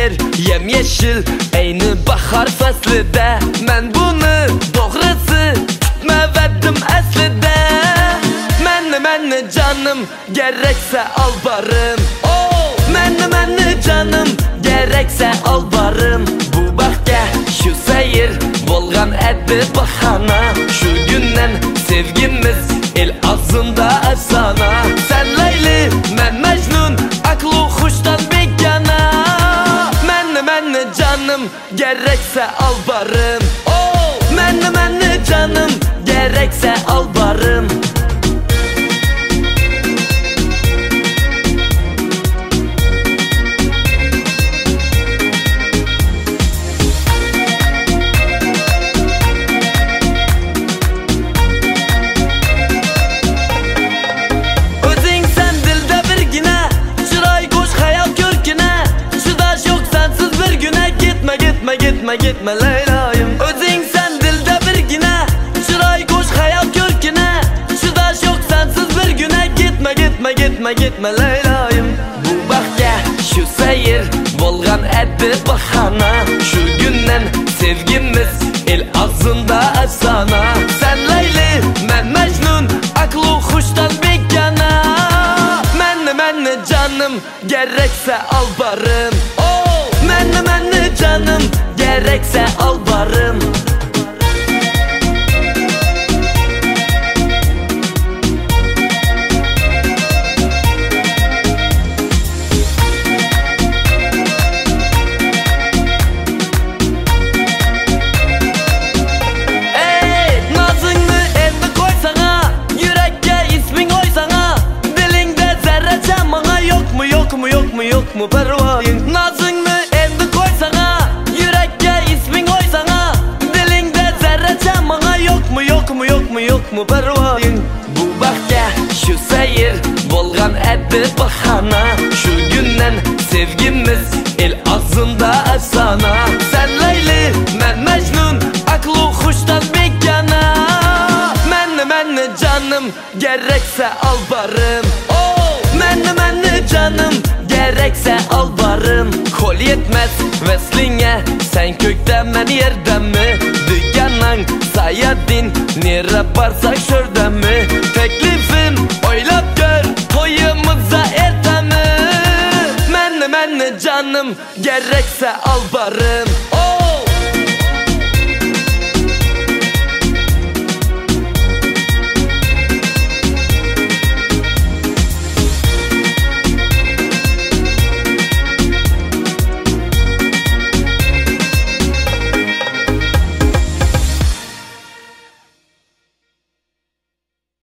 yer yemyeşil eyni bahar faslida. Men buni doğrusu tutmavedim aslida. Meni canım gerekse al barım. Meni canım gerekse al barım. Bu bakka şu seyir bolgan edi bahana. Şu günden sevgimiz el ağzında efsana. Sen Leyli, men Mecnun, aklı huştan begana. Meni canım gerekse al barım. Meni canım gerekse al barım. Gitme Leyla'yım. Özün sen dilde bir güne, çıray koş hayal körküne. Çıdaş yok sensiz bir güne. Gitme Leyla'yım. Bu bakya şu seyir bolgan edi bahana. Şu günden sevgimiz el ağzında efsana. Sen Leyli, men Mecnun, aklı huştan begana. Meni canım gerekse al barım. Meni canım gerekse al barım. Ey nazını endi koysana, yürekке ismin koysana. Dilinde zerrece bana yok mu pervayın. Nazını endi koysana, yürekке ismin koysana. Dilinde zerrece bana yok mu pervayın. Bu bakya şu seyir bolgan edi bahana. Şu günden sevgimiz el ağzında efsana. Sen Leyli, men Mecnun, aklı huştan begana. Meni canım gerekse al barım. Meni canım gerekse al barım. Kol yetmez veslinge, sen kökten men yerden mi? Dükkanan sayadin, nere varsak şörden mi? Teklifim oylap gör, toyumuza erten mi? Meni canım gerekse al barım.